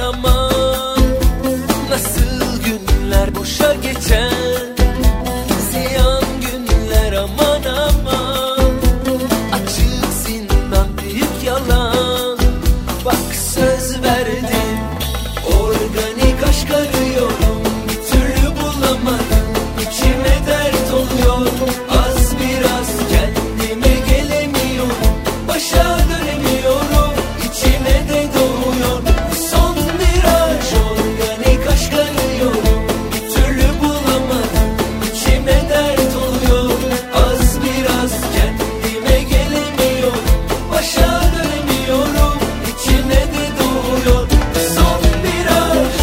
aman, nasıl günler boşa geçer, ziyan günler aman aman, açık zindan büyük yalan. Bak söz verdim, organik aşk arıyorum, bir türlü bulamadım, içime dert oluyor, az biraz kendime gelemiyorum, başa dönemiyorum, içime de doğuyor son viraj. Organik aşk arıyorum, bir türlü bulamadım, içime dert oluyor, az biraz kendime gelemiyorum, başa dönemiyorum, içime de doğuyor son viraj.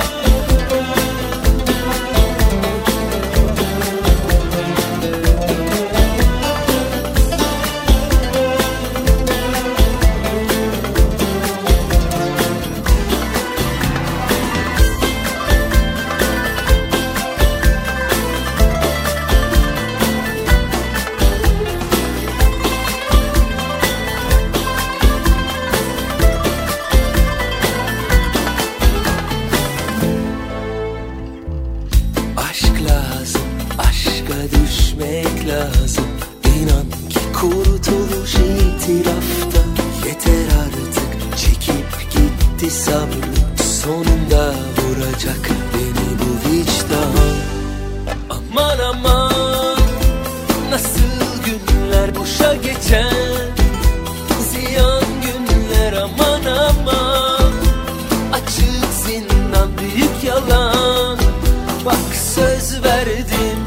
Aşk lazım, aşka düşmek lazım. İnan ki kurtuluş itirafta. Yeter artık, çekip gitti sabrım. Sonunda vuracak beni bu vicdan. Aman aman, nasıl günler boşa geçer, ziyan günler aman aman, açık zindan büyük yalan. Bak söz verdim,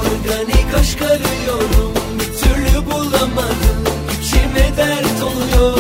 organik aşk arıyorum, bir türlü bulamadım, içime dert oluyor,